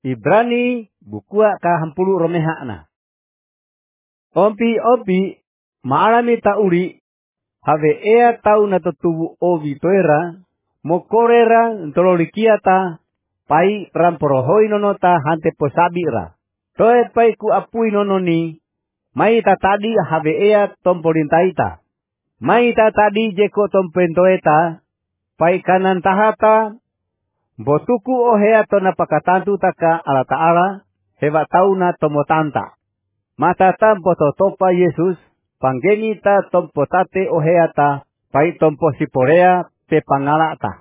Ibrani bukua ka 10 romehana. Ompi maalami tauri have ea tau na tutubu ovi toera mokorera ntololikiata pai ramporohoi nonota hante posabira. Toe pai ku apui nononi mai tatadi have ea tompolintaita. Mai tatadi jeko tompentoeta pai kanan tahata botuku ohea to napakatantu taka ala ta'ala hewa tauna tomotanta. Mata tampo totopa Yesus panggeni ta tompo tate ohea ta pai tompo siporea pe pangalata.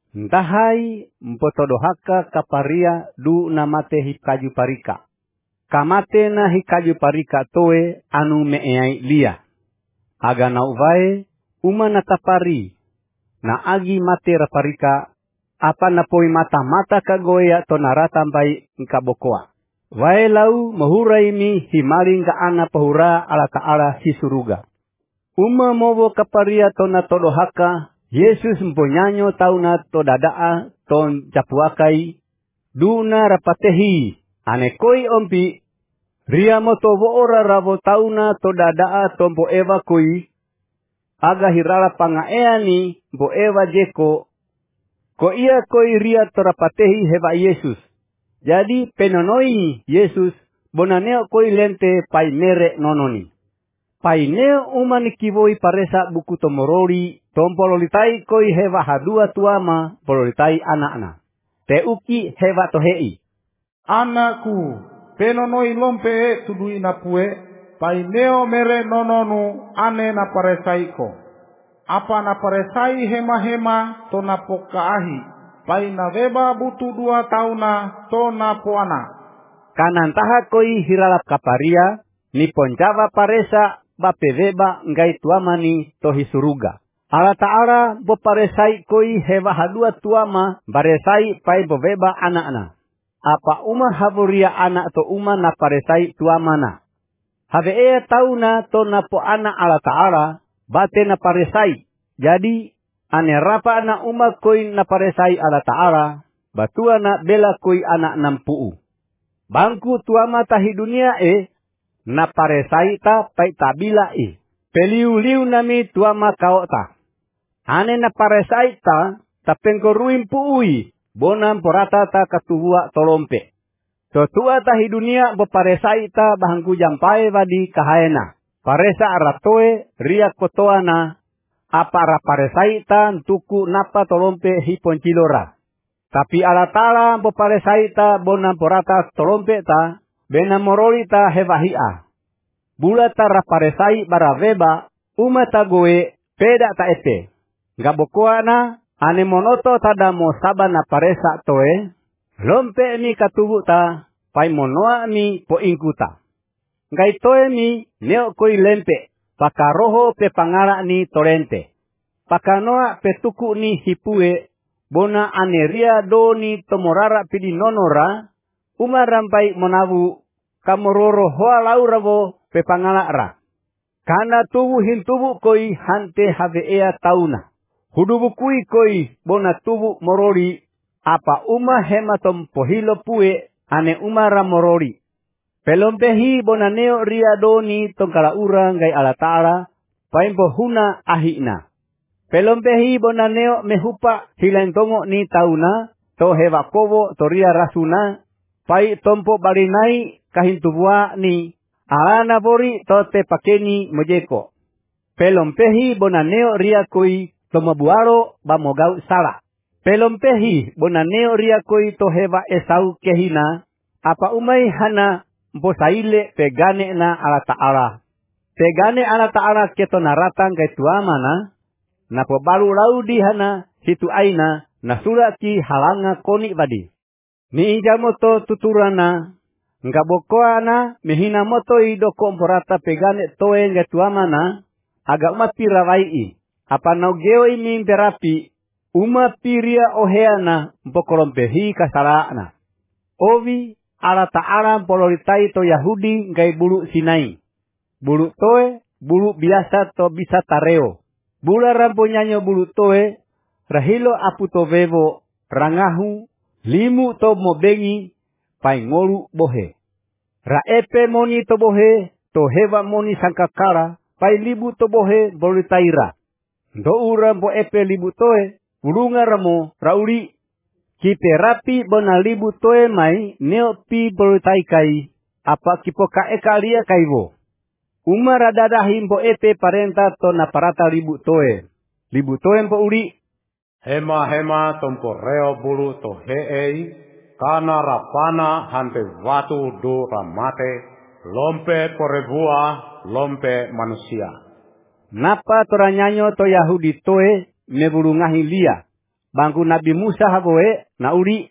Ndahai mpotodohaka kaparia du namate hikaju parika. Kamate na hikaju parika toe anu meeai lia. Aga na uvae uma natapari na agi mate raparika apa napoi mata-mata kagoya to narata bai ngkabokoa. Wae lau mahurai mi himaling ka ana pahura ala ta'ala si suruga. Uma mowo kaparia to na todohaka Yesus mponyanyo tauna to dadaa ton japuakai duna rapatehi anekoi ompi ria moto ora ravo tauna to dadaa tompo eva koi aga hirala pangaeani bo eva jeko ko ia koi ria torapatehi heba Yesus. Jadi penonoi Yesus bonaneo koi lente pai mere nononi. Pai neo umani kivoi paresa buku tomorori tompololitai koi heba hadua tuama pololitai anak-anak. Teuki heba tohei. Anakku, penonoi lompe tudui napue pai neo mere nononu ane na paresaiko. Apa na paresai hema-hema to na pokaahi. Pai na veba butu 2 tauna to na poana. Kanan taha koi hiralap kaparia ni ponjava paresa bape veba ngai tuamani to hisuruga. Ala ta'ala bo paresai koi hewa hadua tuama baresai pai bo veba anak-anak. Apa uma havuria anak to uma na paresai tuamana. Have ea tauna to na po anak ala ta'ala bate na paresai. Jadi ane rapa na uma koi na paresai ala ta'ala batua na bela koi anak 60. Bangku tuama tahi dunia na paresai ta pai tabila peliu-liu nami tuama kaota. Ane na paresai ta tapengkoruin puui bonam porata ta katuhua tolompe. Totua tahi dunia bo paresai ta bahangku jampai vadi kahaena. Paresa aratoe ria kotoana apa raparesai ta tuku napa tolompe hiponcilora. Tapi ala ta'ala bo paresai ta bonam porata tolompe ta benamoroli ta hevahia. Bula ta raparesai baraveba umata goe peda ta ete. Gabokoa na ane monoto tada mo sabana paresa toe lompe ni katubu ta pai monoa ni po ingkuta. Ngai toe ni neo koi lempe pakaroho pe pangara ni torente. Pakanoa petuku ni hipue bona aneria do ni tomorara pidi nonora umarampai monavu kamororo hoa lauravo pe pangala ra. Kana tubu hintubu koi hante have ea tauna. Hudubu kui koi bona tubu morori apa uma hematom pohilo pue ane umara morori. Pelompehi bona neo ria doni tongkala ura ngai ala ta'ala paimpo huna ahina. Pelompehi bona neo mehupa hilentongo ni tauna to hewa kobo to ria rasuna pai tompo barinai kahintubua ni alana bori to te pakeni mojeko. Pelompehi bona neo ria koi to mabuaro bamogau sala. Pelompehi bona neo ria koi to hewa esau kehina apa umai hana mposaile pegane na ala ta'ala. Pegane ala ta'ala keto naratang kay tuamana na pobalu laudi hana situ aina na suraki halanga koni badi. Ni injamoto tuturana ngabokoana mehina moto idoko mporata pegane toe ngatuamana aga umapira vai. Apa naugeo ini berapi umapiria oheana mpokolompehi kasarana. Ovi ala ta'ala pololitai to Yahudi ngai bulu Sinai. Bulu toe, bulu biasa to bisa tareo. Bula ramponyanyo bulu toe, rahilo apu to vevo, rangahu, limu to mobengi, pai ngolu bohe. Raepe moni to bohe, to hewa moni sangkakara, pai libu to bohe bolu taira. Do ura bo epe libu toe, urunga ramo rauri. Kipe rapi bona libu toe mai neopi bolu taikai, apa kipo kaeka lia kaivo. Uma radadahi bo epe parenta to na parata libu toe. Libu toe mpo uri. Hema tompo reo bulu to heei, kana rapana hante watu do ramate, lompe porebua, lompe manusia. Napa toranyanyo to Yahudi toe mebulungahi lia. Bangku Nabi Musa hagoe na uri.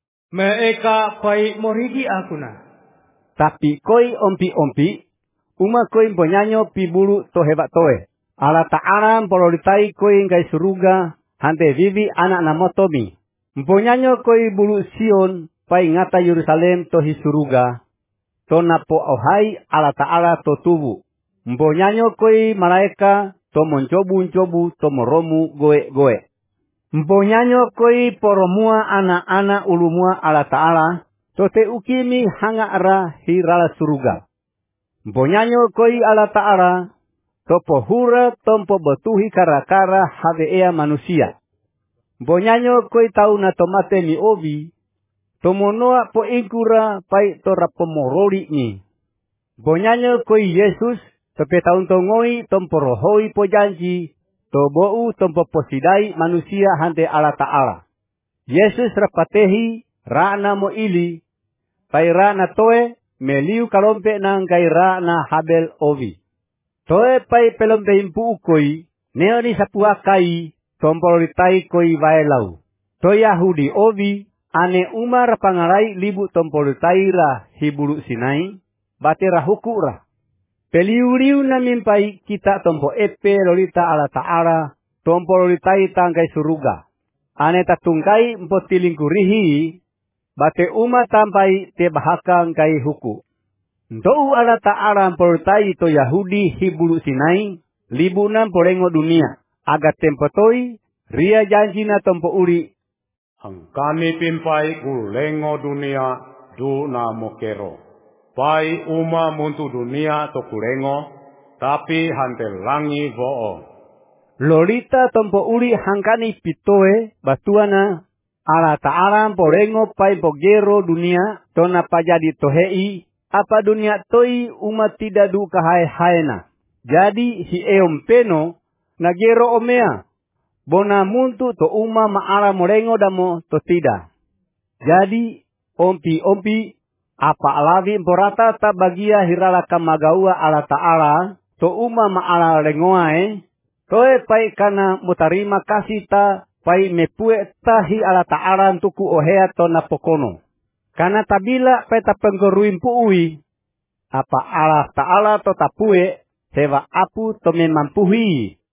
Mereka pai morigi akuna. Tapi koi ompi-ompi, uma koi mbonyanyo pi bulu to hebat toe. Ala ta'ala mpololitai koi ngai suruga, hante vivi anak namotomi. Mbonyanyo koi bulu Sion, pai ngata Yerusalem to hisuruga. To napo ohai ala ta'ala to tubu. Mbonyanyo koi malaika, to moncobu-ncobu, to moromu goe-goe. Mbonyanyo koi poromua anak-anak ulumua ala ta'ala, to te ukimi hanga ara hirala suruga. Mbonyanyo koi ala ta'ala, to pohura tompo betuhi kara-kara haveea manusia. Mbonyanyo koi tau na tomate ni obi, to monoa po ingkura pai to rapomorori ni. Mbonyanyo koi Yesus, to petaun tongoi tompo rohoi po janji, to bou tompo posidai manusia hante ala ta'ala. Yesus rapatehi rana mo ili, pai rana toe meliu kalompe nang kai rana habel ovi. Toe pai pelompe impu ukoi, neoni sapuakai, tompoloritai koi vaelau. To Yahudi ovi, ane umar pangarai libu tompoloritai ra hibulu Sinai, batera huku ra. Peliuriu na mimpai kita tompo epe lolita ala ta'ala, tompo lolitai tangkai suruga. Ane tatungkai mpotilingkurihi, bate uma tampai te bahakang kai huku. Ndou ala ta'ala mpolitai to Yahudi hibulu Sinai, libunan porengo dunia. Aga tempotoi, ria janji na tompo uri. Angkani pimpai kulengo dunia du na mokero. Pai uma muntu dunia to kulengo, tapi hante langi vo'o. Lolita tompo uri hangkani pitoe batuana ala ta'ala porengo pai pogero dunia tona pajadi tohei apa dunia toi umat tidak du kahai-haena. Jadi si eom peno nagero omea bona muntu to uma maala morengo damo to tidak. Jadi ompi-ompi apa alavi porata ta bagia hirala kamagaua ala ta'ala to uma maala rengoae toe pai kana mutarima kasih ta pai mepue tahi ala ta'ala tuku ohea to napokono. Kana tabila pai tapengkoruin puui apa ala ta'ala to tapue hewa apu to memampuhi